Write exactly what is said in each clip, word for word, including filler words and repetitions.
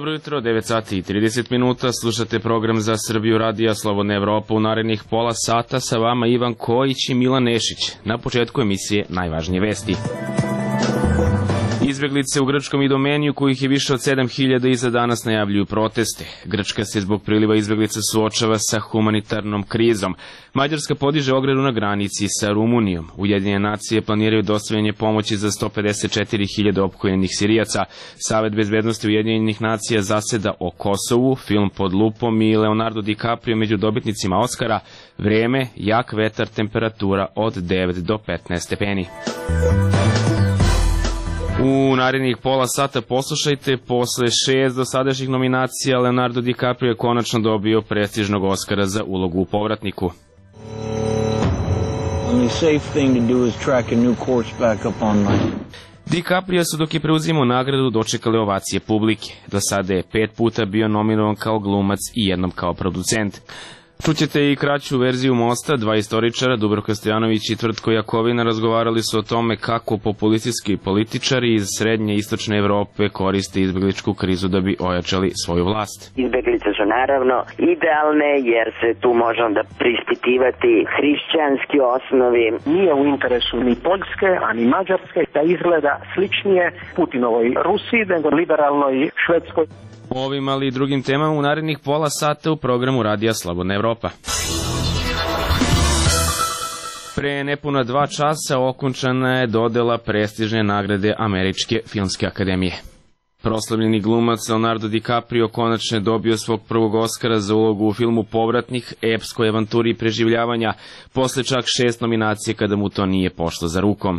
Dobro jutro, devet sati i trideset minuta, slušate program za Srbiju Radija Slobodna Evropa. U narednih pola sata sa vama Ivan Kojić i Milan Nešić. Na početku emisije najvažnije vesti. Izbeglice u grčkom Idomeniju, kojih je više od sedam hiljada, i za danas najavljuju proteste. Grčka se zbog priliva izbeglica suočava sa humanitarnom krizom. Mađarska podiže ogradu na granici sa Rumunijom. Ujedinjene nacije planiraju dostavljanje pomoći za sto pedeset četiri hiljade opkoljenih Sirijaca. Savet bezbednosti Ujedinjenih nacija zaseda o Kosovu, film Pod lupom i Leonardo DiCaprio među dobitnicima Oskara. Vreme, jak vetar, temperatura od devet do petnaest stepeni. U narednih pola sata poslušajte, posle šest dosadašnjih nominacija Leonardo DiCaprio je konačno dobio prestižnog Oskara za ulogu u Povratniku. DiCaprio su dok je preuzimao nagradu dočekale ovacije publike. Do sada je pet puta bio nominovan kao glumac i jednom kao producent. Čućete i kraću verziju Mosta. Dva istoričara, Dubravka Stojanović i Tvrtko Jakovina, razgovarali su o tome kako populistički političari iz srednje i istočne Evrope koriste izbegličku krizu da bi ojačali svoju vlast. Izbeglice su naravno idealne jer se tu može onda prispitivati hrišćanski osnovi. Nije u interesu ni Poljske, a ni Mađarske da izgleda sličnije Putinovoj Rusiji nego liberalnoj Švedskoj. Ovim, ali i drugim temama u narednih pola sata u programu Radija Slobodna Evropa. Pre nepuna dva časa okončana je dodela prestižne nagrade Američke filmske akademije. Proslavljeni glumac Leonardo DiCaprio konačno je dobio svog prvog Oskara za ulogu u filmu Povratnik, epskoj avanturi preživljavanja, posle čak šest nominacije kada mu to nije pošlo za rukom.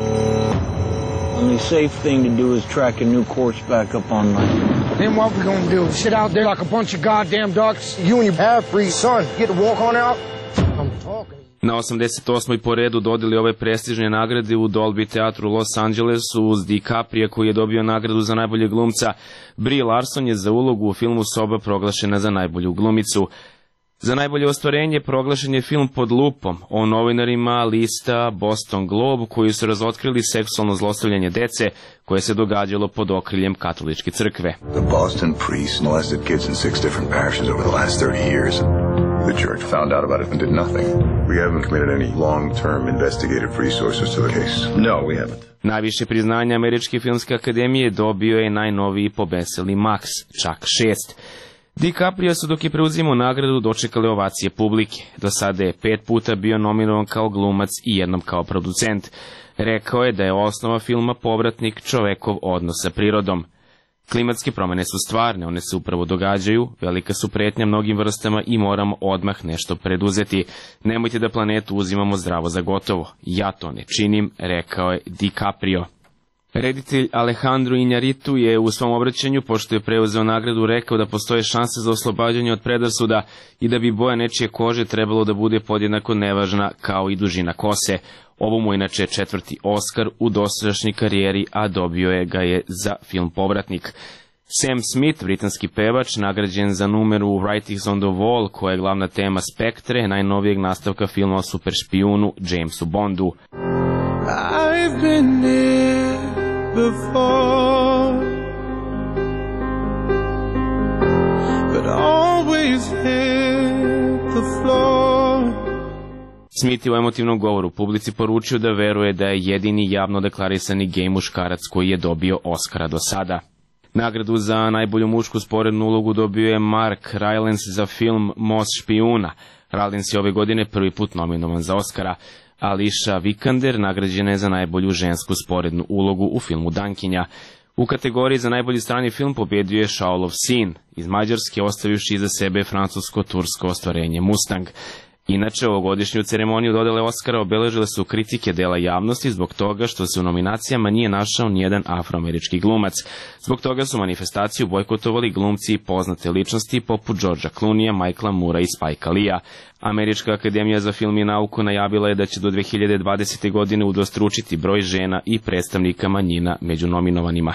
The safe thing to do is track a new course back up online. Then what we gonna do? Sit out there like a bunch of goddamn ducks? You and your half-breed son get to walk on out? I'm talking. Na osamdeset osmoj po redu dodeli ove prestižne nagrade u Dolby teatru u Los Angelesu uz DiCaprio, koji je dobio nagradu za najbolje glumca. Brie Larson je za ulogu u filmu Soba proglašena za najbolju glumicu. Za najbolje ostvarenje proglašen je film Pod lupom o novinarima lista Boston Globe koji su razotkrili seksualno zlostavljanje dece koje se događalo pod okriljem katoličke crkve. The Boston priests molested kids in six different parishes over the last thirty years. The church found out about it and did nothing. We haven't committed any long-term investigative resources to the case. No, we haven't. Najviše priznanja Američke filmske akademije dobio je najnoviji pobeseli Max, čak šest. DiCaprio su dok je preuzimao nagradu dočekale ovacije publike. Do sada je pet puta bio nominovan kao glumac i jednom kao producent. Rekao je da je osnova filma Povratnik čovekov odnos sa prirodom. Klimatske promene su stvarne, one se upravo događaju, velika su pretnja mnogim vrstama i moramo odmah nešto preduzeti. Nemojte da planetu uzimamo zdravo za gotovo. Ja to ne činim, rekao je DiCaprio. Reditelj Alejandro Iñárritu je u svom obraćanju, pošto je preuzeo nagradu, rekao da postoje šanse za oslobađanje od predrasuda i da bi boja nečije kože trebalo da bude podjednako nevažna kao i dužina kose. Ovo mu inače četvrti Oskar u dosadašnjoj karijeri, a dobio je ga je za film Povratnik. Sam Smith, britanski pevač, nagrađen za numeru Writings on the Wall, koja je glavna tema Spektre, najnovijeg nastavka filma o superšpijunu Jamesu Bondu. I've been there before, but always hit the floor. Smith je u emotivnom govoru publici poručio da veruje da je jedini javno deklarisani gej muškarac koji je dobio Oskara do sada. Nagradu za najbolju mušku sporednu ulogu dobio je Mark Rylance za film Most špijuna. Rylance je ove godine prvi put nominovan za Oskara. Alicia Vikander nagrađena je za najbolju žensku sporednu ulogu u filmu Dankinja. U kategoriji za najbolji strani film pobedio je Shaolov sin iz Mađarske, ostavivši iza sebe francusko-tursko ostvarenje Mustang. Inače, ovogodišnju ceremoniju dodele Oskara obeležile su kritike dela javnosti zbog toga što se u nominacijama nije našao nijedan afroamerički glumac. Zbog toga su manifestaciju bojkotovali glumci i poznate ličnosti poput Georgea Clooneyja, Michaela Moora i Spike Leea. Američka akademija za film i nauku najavila je da će do dve hiljade dvadesete. godine udvostručiti broj žena i predstavnika manjina među nominovanima.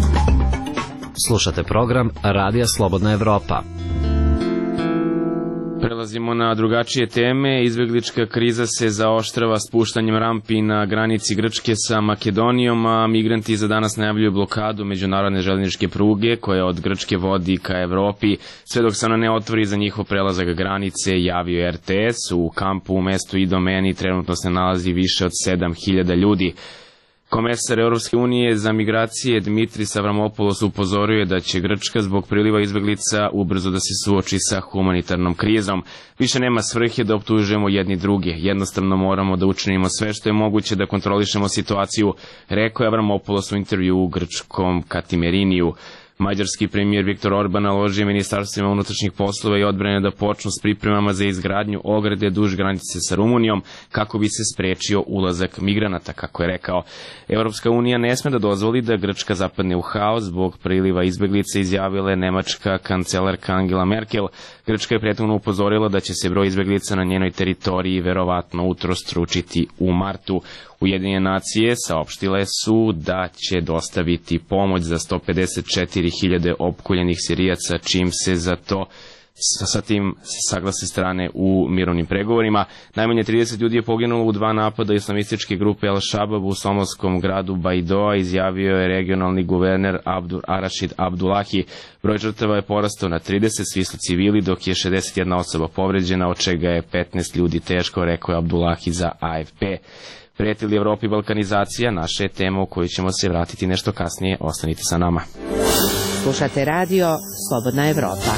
Slušate program Radija Slobodna Evropa. Prelazimo na drugačije teme. Izbeglička kriza se zaoštrava spuštanjem rampi na granici Grčke sa Makedonijom, a migranti za danas najavljuju blokadu međunarodne željezničke pruge koja od Grčke vodi ka Evropi. Sve dok se ona ne otvori za njihov prelazak granice, javio R T S. U kampu u mestu Idomeni trenutno se nalazi više od sedam hiljada ljudi. Komesar Europske unije za migracije Dimitris Avramopoulos upozorio je da će Grčka zbog priliva izbeglica ubrzo da se suoči sa humanitarnom krizom. Više nema svrhe da optužujemo jedni druge. Jednostavno moramo da učinimo sve što je moguće da kontrolišemo situaciju, rekao je Avramopoulos u intervju u grčkom Katimeriniju. Mađarski premijer Viktor Orban naložio ministarstvima unutrašnjih poslova i odbrane da počnu s pripremama za izgradnju ograde duž granice sa Rumunijom kako bi se sprečio ulazak migranata, kako je rekao. Evropska unija ne sme da dozvoli da Grčka zapadne u haos zbog priliva izbeglica, izjavila je nemačka kancelarka Angela Merkel. Grčka je prethodno upozorila da će se broj izbeglica na njenoj teritoriji verovatno utrostručiti u martu. Ujedinjene nacije saopštile su da će dostaviti pomoć za sto pedeset četiri hiljade opkoljenih Sirijaca, čim se za to sa tim saglase strane u mirovnim pregovorima. Najmanje trideset ljudi je poginulo u dva napada islamističke grupe Al-Shabab u somalskom gradu Baidoa, izjavio je regionalni guverner Abdur Arašid Abdulahi. Broj žrtava je porastao na trideset, svi su civili, dok je šezdeset jedna osoba povređena, od čega je petnaest ljudi teško, rekao je Abdulahi za A F P. Prijeti li Evropi balkanizacija? Naša je tema u koju ćemo se vratiti nešto kasnije. Ostanite sa nama. Slušate radio Slobodna Evropa.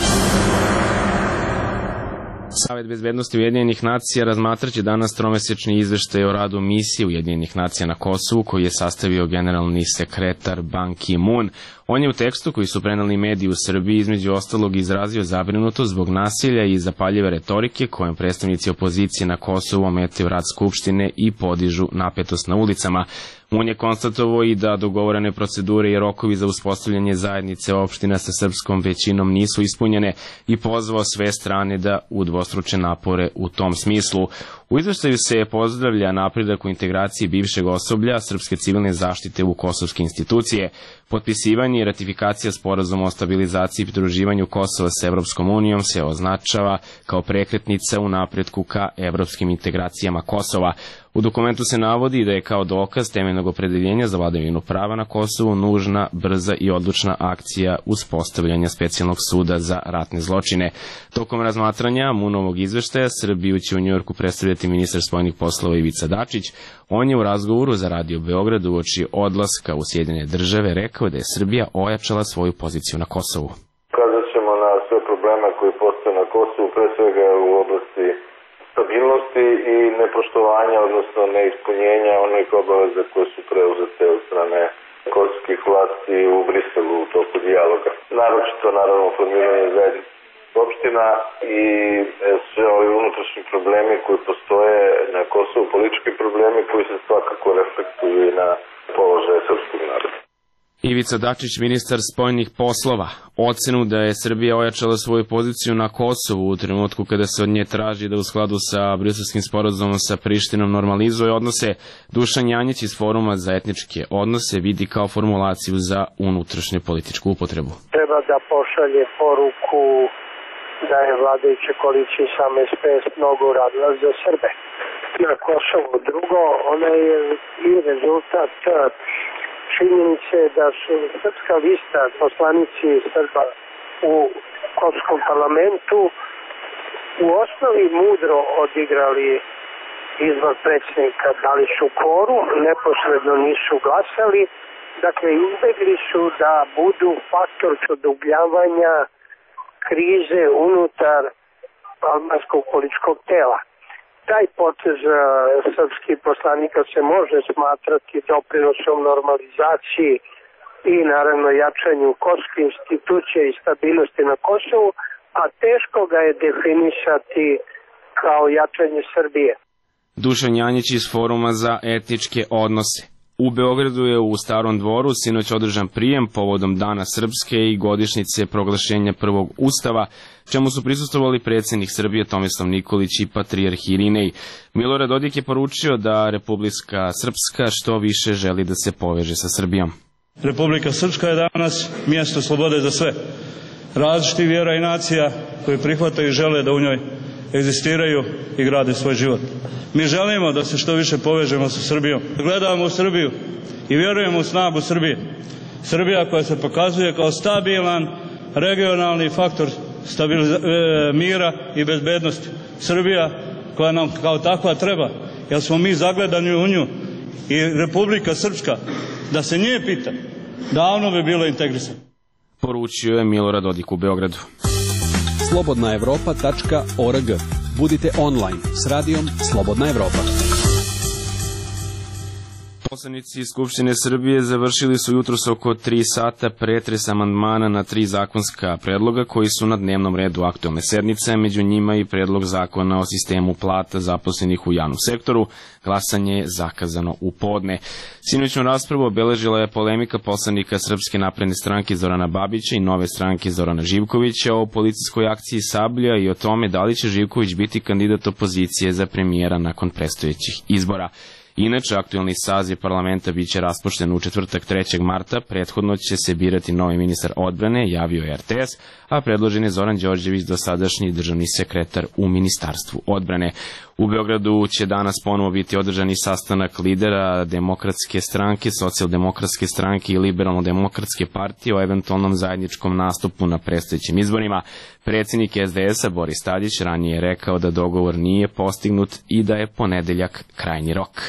Savet bezbednosti Ujedinjenih nacija razmatraće danas tromesečni izveštaj o radu misije Ujedinjenih nacija na Kosovu, koji je sastavio generalni sekretar Ban Ki-moon. On je u tekstu koji su preneli mediji u Srbiji između ostalog izrazio zabrinutost zbog nasilja i zapaljive retorike kojom predstavnici opozicije na Kosovu ometaju rad Skupštine i podižu napetost na ulicama. On je konstatovao i da dogovorene procedure i rokovi za uspostavljanje zajednice opština sa srpskom većinom nisu ispunjene i pozvao sve strane da udvostruče napore u tom smislu. U izveštaju se pozdravlja napredak u integraciji bivšeg osoblja srpske civilne zaštite u kosovske institucije. Potpisivanje i ratifikacija sporazuma o stabilizaciji i pridruživanju Kosova sa Evropskom unijom se označava kao prekretnica u napretku ka evropskim integracijama Kosova. U dokumentu se navodi da je kao dokaz temeljnog opredeljenja za vladavinu prava na Kosovu nužna, brza i odlučna akcija uspostavljanja specijalnog suda za ratne zločine. Tokom razmatranja Munovog izveštaja Srbiju će u Njujorku predstavljati ministar spoljnih poslova Ivica Dačić. On je u razgovoru za Radio Beograd uoči odlaska u Sjedinjene države rekao da je Srbija ojačala svoju poziciju na Kosovu. Ukazat ćemo na sve probleme koji postoje na Kosovu, pre svega u oblasti stabilnosti i nepoštovanja, odnosno neispunjenja onih obaveza koje su preuzete od strane kosovskih vlasti u Briselu u toku dijaloga. Naročito, naravno, formiranje zajednice opština i sve ovi unutrašnji problemi koji postoje na Kosovu, politički problemi koji se svakako reflektuju i na položaje srpskog naroda. Ivica Dačić, ministar spoljnih poslova, ocenu da je Srbija ojačala svoju poziciju na Kosovu u trenutku kada se od nje traži da u skladu sa briselskim sporazumom sa Prištinom normalizuje odnose, Dušan Janjić iz Foruma za etničke odnose vidi kao formulaciju za unutrašnju političku upotrebu. Treba da pošalje poruku da je vladajuća koalicija S M P mnogo uradila za Srbe na Kosovu. Drugo, ona je i rezultat činjenice da su srpska lista, poslanici Srba u kosovskom parlamentu u osnovi mudro odigrali izbor predsjednika, dali su kvorum, neposredno nisu glasali, dakle izbegli su da budu faktor produbljavanja krize unutar albanskog političkog tela. Taj potez srpskih poslanika se može smatrati doprinosom normalizaciji i naravno jačanju kosovske institucije i stabilnosti na Kosovu, a teško ga je definisati kao jačanje Srbije. Dušan Janjić iz Foruma za etničke odnose. U Beogradu je u Starom dvoru sinoć održan prijem povodom Dana Srpske i godišnjice proglašenja prvog ustava, čemu su prisustvovali predsjednik Srbije Tomislav Nikolić i patrijarh Irinej. Milorad Dodik je poručio da Republika Srpska što više želi da se poveže sa Srbijom. Republika Srpska je danas mjesto slobode za sve. Različitih vjera i nacija koji prihvataju i žele da u njoj egzistiraju i grade svoj život. Mi želimo da se što više povežemo sa Srbijom. Gledamo u Srbiju i vjerujemo u snagu Srbije. Srbija koja se pokazuje kao stabilan regionalni faktor mira i bezbednosti. Srbija koja nam kao takva treba, jer smo mi zagledani u nju, i Republika Srpska, da se nje pita, davno bi bilo integrisano. Poručio je Milorad Dodik u Beogradu. slobodna evropa tačka org. Budite online s radijom Slobodna Evropa. Poslanici Skupštine Srbije završili su jutros oko tri sata pretres amandmana na tri zakonska predloga koji su na dnevnom redu aktuelne sednice, među njima i predlog zakona o sistemu plata zaposlenih u javnom sektoru. Glasanje je zakazano u podne. Sinoćnu raspravu obeležila je polemika poslanika Srpske napredne stranke Zorana Babića i Nove stranke Zorana Živkovića o policijskoj akciji Sablja i o tome da li će Živković biti kandidat opozicije za premijera nakon predstojećih izbora. Inače, aktuelni saziv parlamenta biće raspušten u četvrtak trećeg marta, prethodno će se birati novi ministar odbrane, javio je R T S, a predložen je Zoran Đorđević, dosadašnji državni sekretar u Ministarstvu odbrane. U Beogradu će danas ponovo biti održani sastanak lidera Demokratske stranke, Socijaldemokratske stranke i Liberalno-demokratske partije o eventualnom zajedničkom nastupu na predstojećim izborima. Predsjednik S D S-a Boris Tadić ranije je rekao da dogovor nije postignut i da je ponedeljak krajnji rok.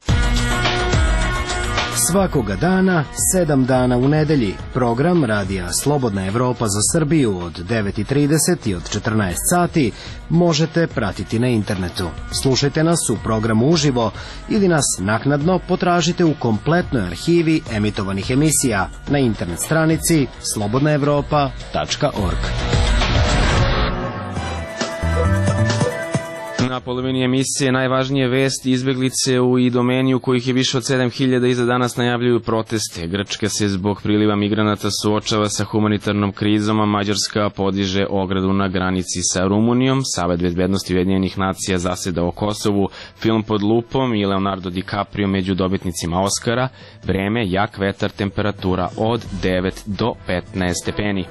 Svakoga dana, sedam dana u nedelji, program radija Slobodna Evropa za Srbiju od devet i trideset i od četrnaest sati možete pratiti na internetu. Slušajte nas u programu uživo ili nas naknadno potražite u kompletnoj arhivi emitovanih emisija na internet stranici slobodna evropa tačka org. Na polovini emisije najvažnije vesti: izbeglice u Idomeniju kojih je više od sedam hiljada i za danas najavljuju proteste. Grčka se zbog priliva migranata suočava sa humanitarnom krizom, a Mađarska podiže ogradu na granici sa Rumunijom. Savet bezbednosti Ujedinjenih nacija zaseda o Kosovu, film Pod lupom i Leonardo DiCaprio među dobitnicima Oscara. Vreme, jak vetar, temperatura od devet do petnaest stepeni.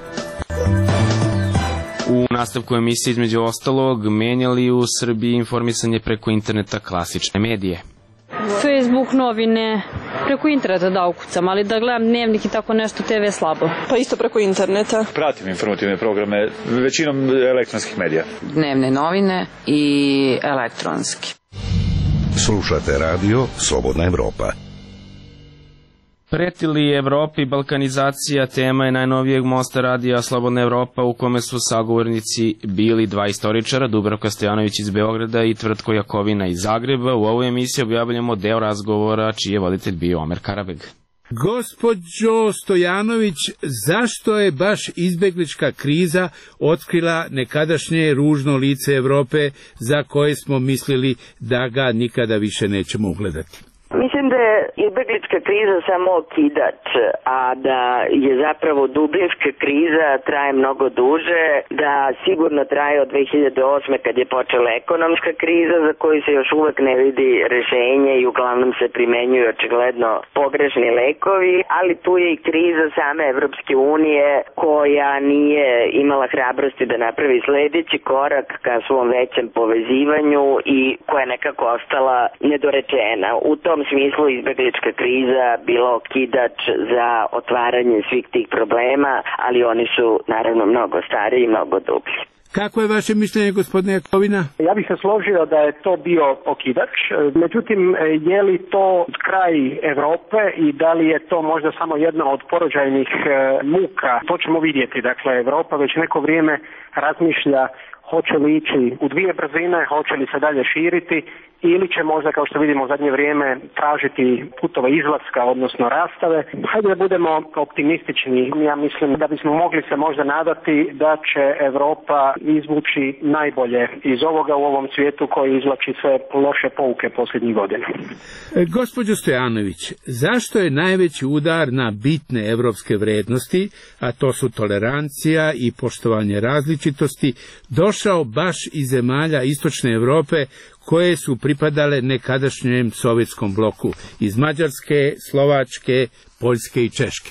U nastavku emisije između ostalog menjali u Srbiji informisanje preko interneta klasične medije. Facebook, novine, preko interneta da ukucam, ali da gledam dnevnik i tako nešto, te ve slabo. Pa isto preko interneta. Pratim informativne programe, većinom elektronskih medija. Dnevne novine i elektronski. Slušate radio Slobodna Evropa. Preti li Evropi balkanizacija, tema je najnovijeg mosta radija Slobodna Evropa, u kome su sagovornici bili dva istoričara, Dubravka Stojanović iz Beograda i Tvrtko Jakovina iz Zagreba. U ovoj emisiji objavljamo deo razgovora čiji je voditelj bio Omer Karabeg. Gospođo Stojanović, zašto je baš izbeglička kriza otkrila nekadašnje ružno lice Evrope za koje smo mislili da ga nikada više nećemo ugledati? Mislim da je izbeglička kriza samo okidač, a da je zapravo dubinska kriza traje mnogo duže, da sigurno traje od dve hiljade osme kad je počela ekonomska kriza za koju se još uvek ne vidi rešenje i uglavnom se primenjuju očigledno pogrešni lekovi, ali tu je i kriza same Evropske unije koja nije imala hrabrosti da napravi sledeći korak ka svom većem povezivanju i koja je nekako ostala nedorečena. U tom smislu izbeglička kriza bila okidač za otvaranje svih tih problema, ali oni su naravno mnogo stariji i mnogo dublji. Kako je vaše mišljenje, gospodine Jakovina? Ja bih se složio da je to bio okidač, međutim, je li to kraj Evrope i da li je to možda samo jedna od porođajnih muka? To ćemo vidjeti. Dakle, Evropa već neko vrijeme razmišlja hoće li ići u dvije brzine, hoće li se dalje širiti ili će možda, kao što vidimo u zadnje vrijeme, tražiti putove izlaska, odnosno rastave. Hajde da budemo optimistični. Ja mislim da bismo mogli se možda nadati da će Evropa izvući najbolje iz ovoga u ovom svijetu koji izvlači sve loše pouke posljednjih godina. E, gospođo Stojanović, zašto je najveći udar na bitne evropske vrednosti, a to su tolerancija i poštovanje različitosti, došao baš iz zemalja Istočne Evrope koje su pripadale nekadašnjem sovjetskom bloku, iz Mađarske, Slovačke, Poljske i Češke?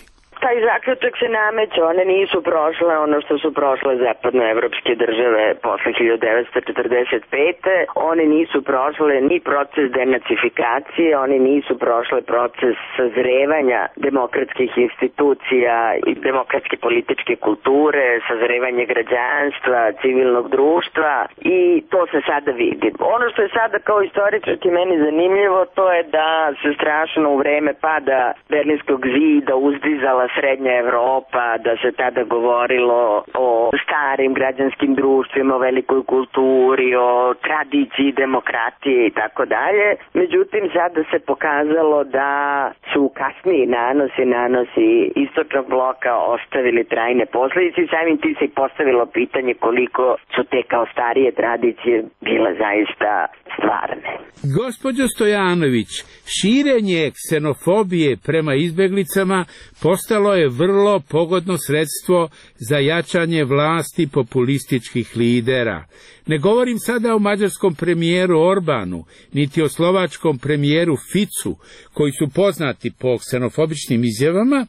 taj zaključak se nameće, one nisu prošle ono što su prošle zapadnoevropske države posle hiljadu devetsto četrdeset pete. Oni nisu prošle ni proces denacifikacije, oni nisu prošle proces sazrevanja demokratskih institucija i demokratske političke kulture, sazrevanje građanstva, civilnog društva i to se sada vidi. Ono što je sada kao istoričarki meni zanimljivo, to je da se strašno u vreme pada Berlinskog zida uzdizala srednja Evropa, da se tada govorilo o starim građanskim društvima, o velikoj kulturi, o tradiciji demokratije i tako dalje. Međutim, sada se pokazalo da su kasniji nanosi, nanosi istočnog bloka ostavili trajne posljedice i samim ti se postavilo pitanje koliko su te kao starije tradicije bile zaista stvarne. Gospođo Stojanović, širenje ksenofobije prema izbeglicama postalo je vrlo pogodno sredstvo za jačanje vlasti populističkih lidera. Ne govorim sada o mađarskom premijeru Orbanu, niti o slovačkom premijeru Ficu, koji su poznati po ksenofobičnim izjavama,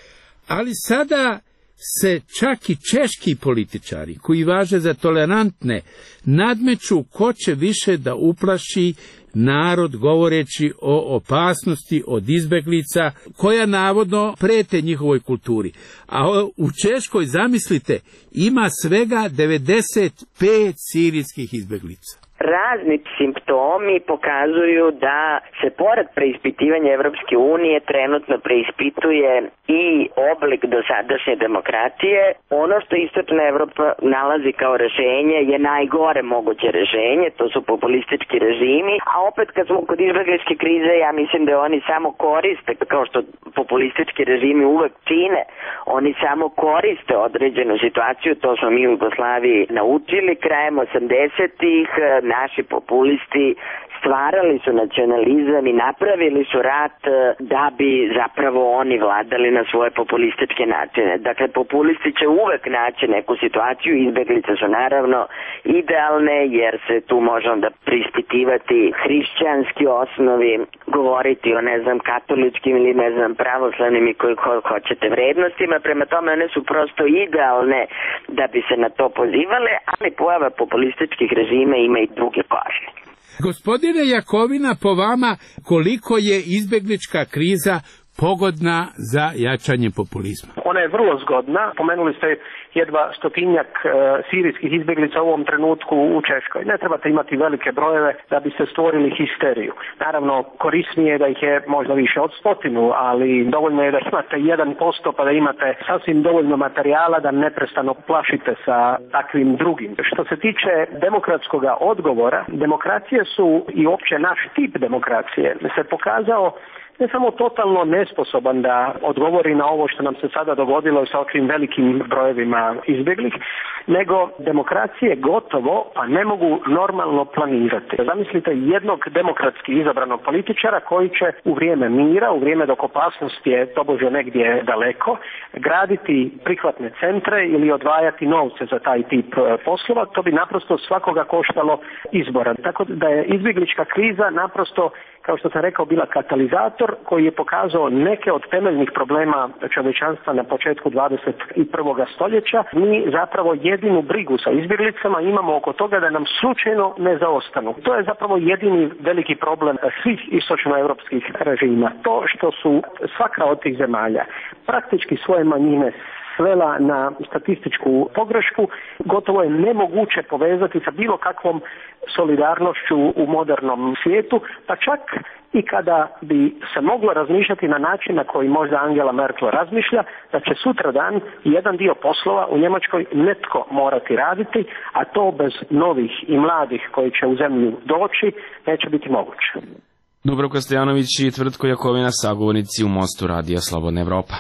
ali sada se čak i češki političari, koji važe za tolerantne, nadmeću ko će više da uplaši narod govoreći o opasnosti od izbeglica koja navodno prete njihovoj kulturi. A u Češkoj, zamislite, ima svega devedeset pet sirijskih izbeglica. Razni simptomi pokazuju da se pored preispitivanja Evropske unije trenutno preispituje i oblik dosadašnje demokratije. Ono što istočna Evropa nalazi kao rešenje je najgore moguće rešenje, to su populistički režimi, a opet kad smo kod izbegličke krize, ja mislim da oni samo koriste, kao što populistički režimi uvek čine, oni samo koriste određenu situaciju, to smo mi u Jugoslaviji naučili krajem osamdesetih. Naši populisti stvarali su nacionalizam i napravili su rat da bi zapravo oni vladali na svoje populističke načine. Dakle, populisti će uvek naći neku situaciju, izbeglice su naravno idealne jer se tu možemo da preispitivati hrišćanski osnovi, govoriti o, ne znam, katoličkim ili, ne znam, pravoslavnim i koji ho hoćete vrednostima, prema tome one su prosto idealne da bi se na to pozivale, ali pojava populističkih režima ima i druge košnje. Gospodine Jakovina, po vama, koliko je izbeglička kriza pogodna za jačanje populizma? Ona je vrlo zgodna. Pomenuli ste jedva stotinjak e, sirijskih izbjeglica u ovom trenutku u Češkoj. Ne trebate imati velike brojeve da biste stvorili histeriju. Naravno, korisnije je da ih je možda više od stotinu, ali dovoljno je da imate jedan posto pa da imate sasvim dovoljno materijala da neprestano plašite sa takvim drugim. Što se tiče demokratskog odgovora, demokracije su i uopće naš tip demokracije se pokazao ne samo totalno nesposoban da odgovori na ovo što nam se sada dogodilo sa ovim velikim brojevima izbjeglih, nego demokracije gotovo pa ne mogu normalno planirati. Zamislite jednog demokratski izabranog političara koji će u vrijeme mira, u vrijeme dok opasnost je tobože negdje daleko, graditi prihvatne centre ili odvajati novce za taj tip poslova. To bi naprosto svakoga koštalo izbora. Tako da je izbjeglička kriza naprosto, kao što sam rekao, bila katalizator koji je pokazao neke od temeljnih problema čovječanstva na početku dvadeset prvog stoljeća. Mi zapravo jedinu brigu sa izbjeglicama imamo oko toga da nam slučajno ne zaostanu. To je zapravo jedini veliki problem svih istočnoevropskih režima. To što su svaka od tih zemalja praktički svoje manjine svela na statističku pogrešku, gotovo je nemoguće povezati sa bilo kakvom solidarnošću u modernom svijetu, pa čak i kada bi se moglo razmišljati na način na koji možda Angela Merkel razmišlja, da će sutradan jedan dio poslova u Njemačkoj netko morati raditi, a to bez novih i mladih koji će u zemlju doći neće biti moguće. Dubravko Stojanović i Tvrtko Jakovina, sagovornici u Mostu Radija Slobodna Evropa.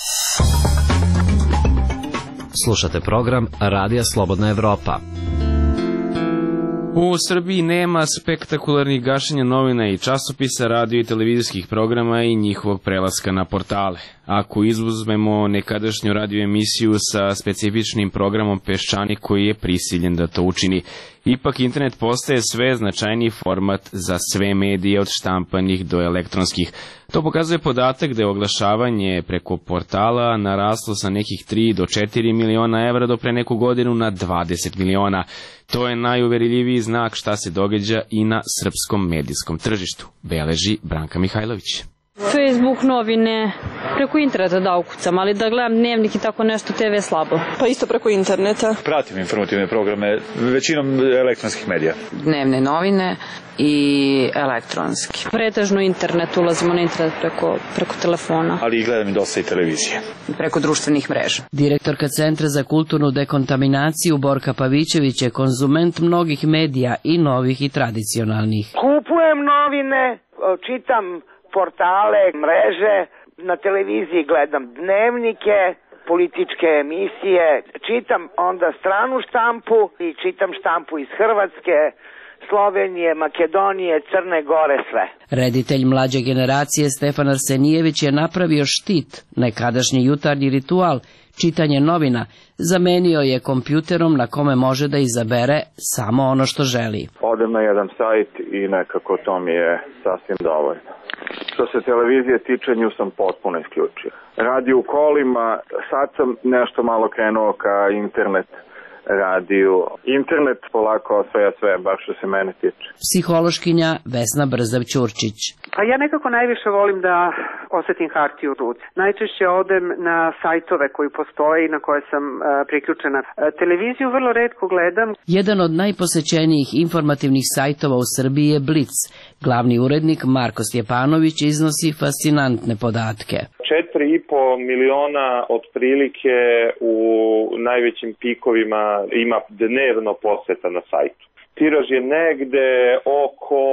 Slušate program Radija Slobodna Evropa. U Srbiji nema spektakularnih gašenja novina i časopisa, radio i televizijskih programa i njihovog prelaska na portale. ako izuzmemo nekadašnju radio emisiju sa specifičnim programom Peščanik koji je prisiljen da to učini. Ipak internet postaje sve značajniji format za sve medije od štampanih do elektronskih. To pokazuje podatak da je oglašavanje preko portala naraslo sa nekih tri do četiri miliona evra do pre neku godinu na dvadeset miliona. To je najuverljiviji znak šta se događa i na srpskom medijskom tržištu, beleži Branka Mihajlović. Facebook, novine, preko interneta da ukucam, ali da gledam dnevnik i tako nešto, te ve slabo. Pa isto preko interneta. Pratim informativne programe, većinom elektronskih medija. Dnevne novine i elektronski. Pretežno internet, ulazimo na internet preko, preko telefona. Ali i gledam i dosta i televizije. Preko društvenih mreža. Direktorka Centra za kulturnu dekontaminaciju Borka Pavićević je konzument mnogih medija i novih i tradicionalnih. Kupujem novine, čitam portale, mreže, na televiziji gledam dnevnike, političke emisije, čitam onda stranu štampu i čitam štampu iz Hrvatske, Slovenije, Makedonije, Crne Gore, sve. Reditelj mlađe generacije Stefan Arsenijević je napravio štit, nekadašnji jutarnji ritual, čitanje novina, zamenio je kompjuterom na kome može da izabere samo ono što želi. Odem na jedan sajt i nekako to mi je sasvim dovoljno. Što se televizije tiče, nju sam potpuno isključio. Radio u kolima, sad sam nešto malo krenuo ka internet radiju. Internet polako osvaja sve, baš što se mene tiče. Psihološkinja Vesna Brzav-Ćurčić. Pa ja nekako najviše volim da osetim hartiju u ruci. Najčešće odem na sajtove koji postoje i na koje sam uh, priključena. Uh, televiziju vrlo retko gledam. Jedan od najposećenijih informativnih sajtova u Srbiji je Blic. Glavni urednik Marko Stjepanović iznosi fascinantne podatke. Četiri i po miliona otprilike u najvećim pikovima ima dnevno poseta na sajtu. Tiraž je negde oko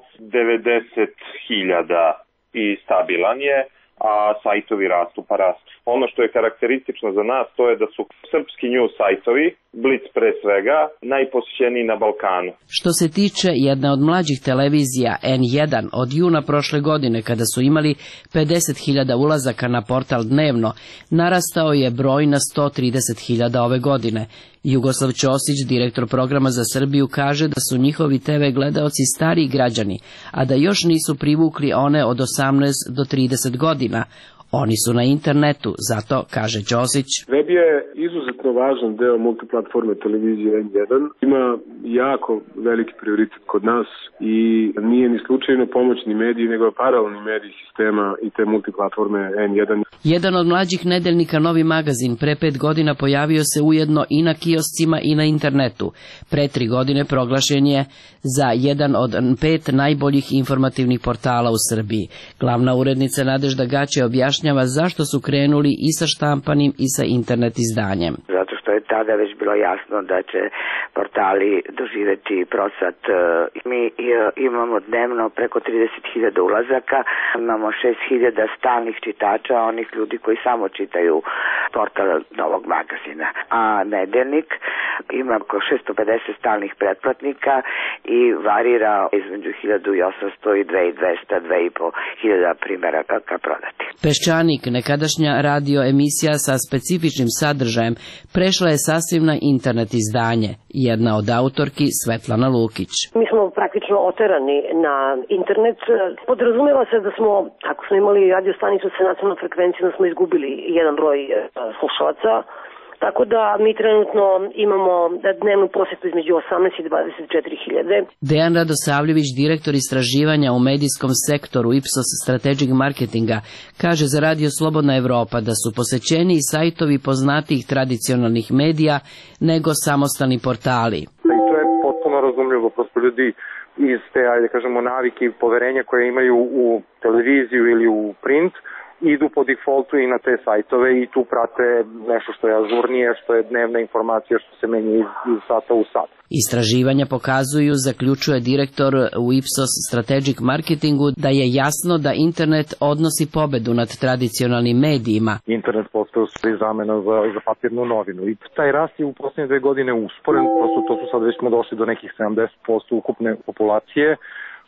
devedeset hiljada i stabilan je, a sajtovi rastu pa rastu. Ono što je karakteristično za nas to je da su srpski news sajtovi, Blic pre svega, najposjećeniji na Balkanu. Što se tiče jedne od mlađih televizija en jedan od juna prošle godine kada su imali pedeset hiljada ulazaka na portal dnevno, narastao je broj na sto trideset hiljada ove godine. Jugoslav Ćosić, direktor programa za Srbiju, kaže da su njihovi te ve gledaoci stariji građani, a da još nisu privukli one od osamnaest do trideset godina. Oni su na internetu, zato, kaže Ćosić. Web je izuzetno važan deo multiplatforme televizije en jedan. Ima jako veliki prioritet kod nas i nije ni slučajno pomoćni medij, nego je paralelni medij sistema i te multiplatforme en jedan. Jedan od mlađih nedeljnika Novi magazin pre pet godina pojavio se ujedno i na kioscima i na internetu. Pre tri godine proglašen je za jedan od pet najboljih informativnih portala u Srbiji. Glavna urednica Nadežda Gaće objašnjava zašto su krenuli i sa štampanim i sa internet izdanjem. Zato što je tada već bilo jasno da će portali doživeti procvat. Mi imamo dnevno preko trideset hiljada ulazaka, imamo šest hiljada stalnih čitača, onih ljudi koji samo čitaju portal Novog magazina. A nedeljnik ima oko šesto pedeset stalnih pretplatnika i varira između hiljadu osamsto i dve hiljade dvesta, dve i po hiljada primeraka prodati. Peščanik, nekadašnja radio emisija sa specifičnim sadržajem, prešla je sasvim na internet izdanje. Jedna od autorki Svetlana Lukić. Mi smo praktično oterani na internet. Podrazumeva se da smo, ako smo imali radio stanicu sa nacionalnom frekvencijom, da smo izgubili jedan broj slušalaca. Tako da mi trenutno imamo dnevnu posjetu između osamnaest i dvadeset četiri hiljade. Dejan Radosavljević, direktor istraživanja u medijskom sektoru Ipsos Strategic Marketinga, kaže za Radio Slobodna Evropa da su posećeniji sajtovi poznatijih tradicionalnih medija nego samostalni portali. I to je potpuno razumljivo, prosto ljudi iz te, ajde kažemo, navike i poverenja koje imaju u televiziju ili u print, idu po defaultu i na te sajtove i tu prate nešto što je ažurnije, što je dnevna informacija, što se menja iz, iz sata u sat. Istraživanja pokazuju, zaključuje direktor u Ipsos Strategic Marketingu, da je jasno da internet odnosi pobedu nad tradicionalnim medijima. Internet postao sve zamena za, za papirnu novinu i taj rast je u posljednje dve godine usporen, prosto to su sad već smo došli do nekih sedamdeset posto ukupne populacije,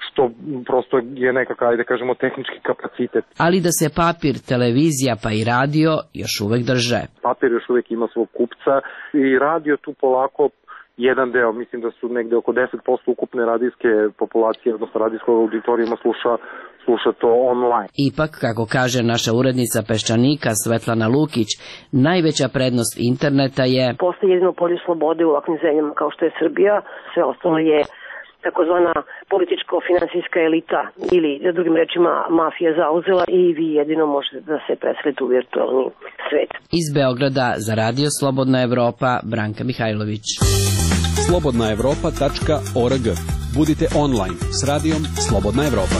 što prosto je nekakav, ajde kažemo, tehnički kapacitet. Ali da se papir, televizija pa i radio još uvek drže. Papir još uvek ima svog kupca i radio tu polako jedan deo, mislim da su negde oko deset posto ukupne radijske populacije, odnosno radijskog auditorijuma sluša, sluša to online. Ipak, kako kaže naša urednica Peščanika Svetlana Lukić, najveća prednost interneta je... Postoji jedino polje slobode u ovakvim zemljama kao što je Srbija, sve ostalo je takozvana političko-finansijska elita ili, drugim rečima, mafija zauzela i vi jedino možete da se preselite u virtualni svet. Iz Beograda za Radio Slobodna Evropa, Branka Mihajlović. slobodna evropa tačka org. Budite online s radijom Slobodna Evropa.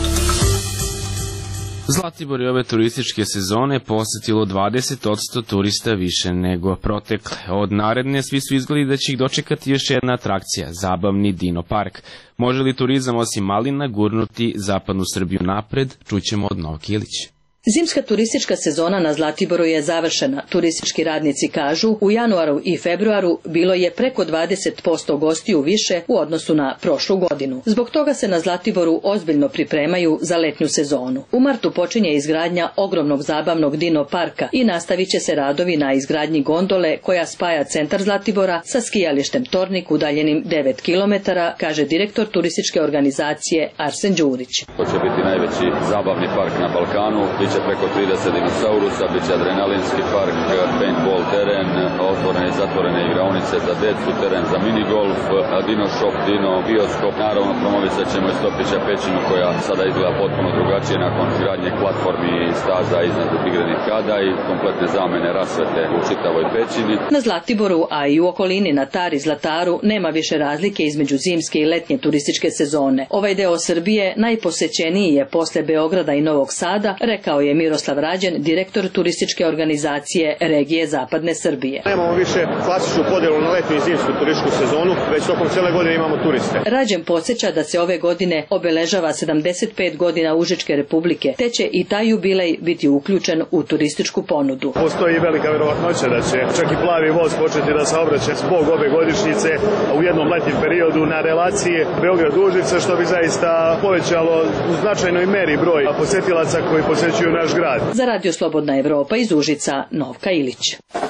Zlatibor je ove turističke sezone posetilo dvadeset posto turista više nego protekle. Od naredne svi su izgledi da će ih dočekati još jedna atrakcija, zabavni Dino park. Može li turizam osim malina gurnuti zapadnu Srbiju napred? Čućemo od Novke Ilić. Zimska turistička sezona na Zlatiboru je završena. Turistički radnici kažu, u januaru i februaru bilo je preko dvadeset posto gostiju više u odnosu na prošlu godinu. Zbog toga se na Zlatiboru ozbiljno pripremaju za letnju sezonu. U martu počinje izgradnja ogromnog zabavnog Dino parka i nastavit će se radovi na izgradnji gondole koja spaja centar Zlatibora sa skijalištem Tornik udaljenim devet kilometara, kaže direktor turističke organizacije Arsen Đurić. To će biti najveći zabavni park na Balkanu. Biće preko trideset dinosaurusa, biće adrenalinski park, paintball teren, otvorene i zatvorene igraonice za decu, teren za minigolf, dino shop, dino bioskop. Naravno, promovisat ćemo i Stopića pećinu koja sada izgleda potpuno drugačije nakon izgradnje platformi i staza iznad igranih kada i kompletne zamene rasvete u čitavoj pećini. Na Zlatiboru, a i u okolini na Tari Zlataru, nema više razlike između zimske i letnje turističke sezone. Ovaj deo Srbije najposećeniji je posle Beograda i Novog Sada, rekao je Miroslav Rađen, direktor turističke organizacije regije Zapadne Srbije. Nemamo više klasičnu podjelu na letnju i zimsku turističku sezonu, već tokom cijele godine imamo turiste. Rađen podsjeća da se ove godine obeležava sedamdeset pet godina Užičke republike, te će i taj jubilej biti uključen u turističku ponudu. Postoji velika verovatnoća da će čak i plavi voz početi da saobraća zbog ove godišnjice u jednom letnjem periodu na relaciji Beograd-Užice, što bi zaista povećalo u značajnoj meri broj posetilaca koji posećuju naš grad. Za Radio Slobodna Evropa iz Užica, Novka Ilić.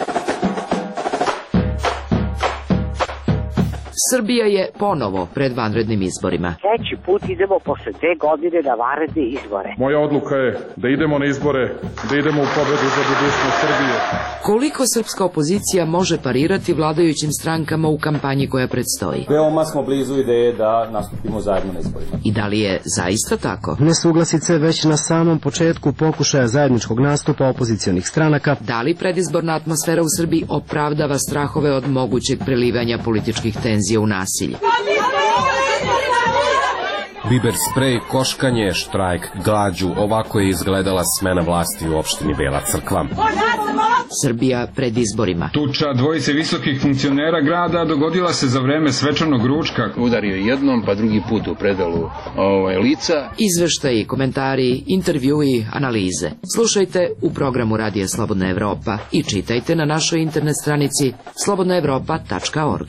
Srbija je ponovo pred vanrednim izborima. Treći put idemo posle dve godine na vanredne izbore. Moja odluka je da idemo na izbore, da idemo u pobedu za budućnost Srbije. Koliko srpska opozicija može parirati vladajućim strankama u kampanji koja predstoji? Veoma smo blizu ideje da nastupimo zajedno na izborima. I da li je zaista tako? Nesuglasice već na samom početku pokušaja zajedničkog nastupa opozicionih stranaka. Da li predizborna atmosfera u Srbiji opravdava strahove od mogućeg prelivanja političkih tenzija u nasilje? Biber sprej, koškanje, štrajk, glađu, ovako je izgledala smena vlasti u opštini Bela Crkva. Srbija pred izborima. Tuča dvojice visokih funkcionera grada dogodila se za vreme svečanog ručka. Udario jednom, pa drugi put u predalu ovaj, lica. Izveštaji, komentari, intervjui, analize. Slušajte u programu Radija Slobodna Evropa i čitajte na našoj internet stranici slobodna evropa tačka org.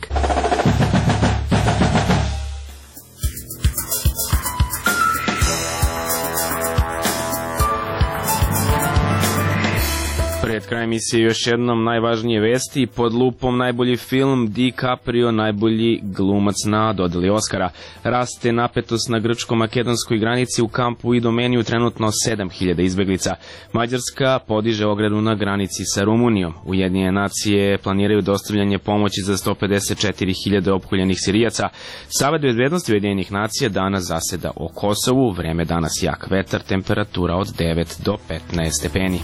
Pred krajem emisije još jednom najvažnije vesti. Pod lupom najbolji film, DiCaprio najbolji glumac na dodeli Oskara. Raste napetost na grčko-makedonskoj granici, u kampu Idomeniju trenutno sedam hiljada izbeglica. Mađarska podiže ogradu na granici sa Rumunijom. Ujedinjene nacije planiraju dostavljanje pomoći za sto pedeset četiri hiljade opkoljenih Sirijaca. Savet bezbednosti Ujedinjenih nacija danas zaseda o Kosovu. Vreme danas jak vetar, temperatura od devet do petnaest stepeni.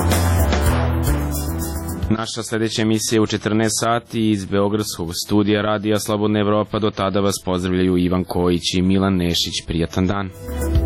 Naša sljedeća emisija je u četrnaest sati iz Beogradskog studija Radija Slobodna Evropa. Do tada vas pozdravljaju Ivan Kojić i Milan Nešić. Prijatan dan.